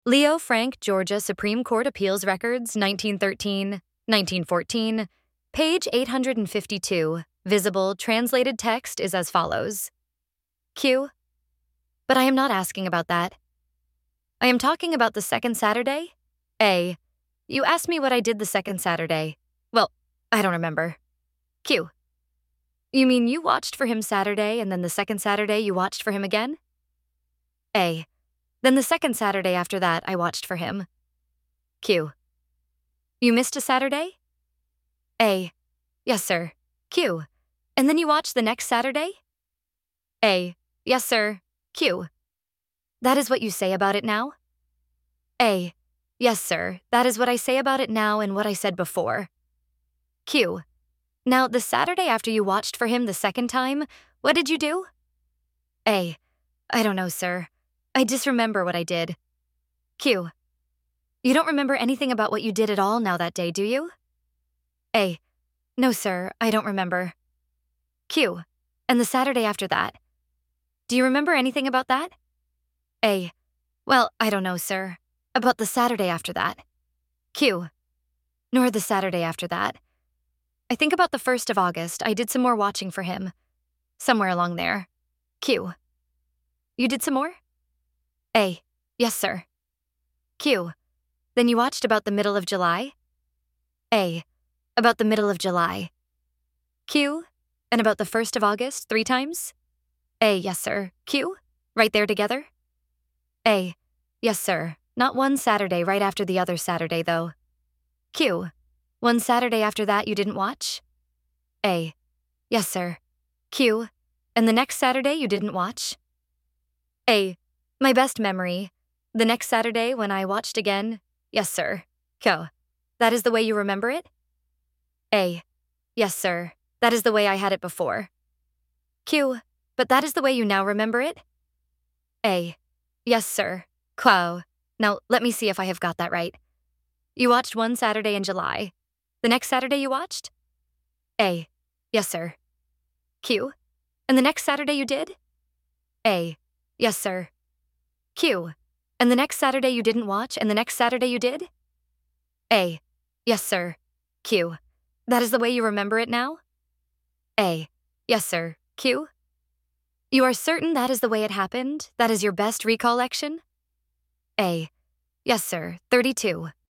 Leo Frank, Georgia Supreme Court Appeals Records, 1913, 1914, page 852. Visible translated text is as follows. Q. But I am not asking about that. I am talking about the second Saturday. A. You asked me what I did the second Saturday. Well, I don't remember. Q. You mean you watched for him Saturday and then the second Saturday you watched for him again? A. Then the second Saturday after that I watched for him. Q. You missed a Saturday? A. Yes, sir. Q. And then you watched the next Saturday? A. Yes, sir. Q. That is what you say about it now? A. Yes, sir. That is what I say about it now and what I said before. Q. Now, the Saturday after you watched for him the second time, what did you do? A. I don't know, sir. I disremember what I did. Q. You don't remember anything about what you did at all now that day, do you? A. No, sir, I don't remember. Q. And the Saturday after that? Do you remember anything about that? A. Well, I don't know, sir. About the Saturday after that. Q. Nor the Saturday after that. I think about the 1st of August, I did some more watching for him. Somewhere along there. Q. You did some more? A. Yes, sir. Q. Then you watched about the middle of July? A. About the middle of July. Q. And about the 1st of August 3 times? A. Yes, sir. Q. Right there together? A. Yes, sir. Not one Saturday right after the other Saturday, though. Q. One Saturday after that you didn't watch? A. Yes, sir. Q. And the next Saturday you didn't watch? A. My best memory. The next Saturday when I watched again? Yes, sir. Q. That is the way you remember it? A. Yes, sir. That is the way I had it before. Q. But that is the way you now remember it? A. Yes, sir. Q. Now, let me see if I have got that right. You watched one Saturday in July. The next Saturday you watched? A. Yes, sir. Q. And the next Saturday you did? A. Yes, sir. Q. And the next Saturday you didn't watch, and the next Saturday you did? A. Yes, sir. Q. That is the way you remember it now? A. Yes, sir. Q. You are certain that is the way it happened? That is your best recollection? A. Yes, sir. 32.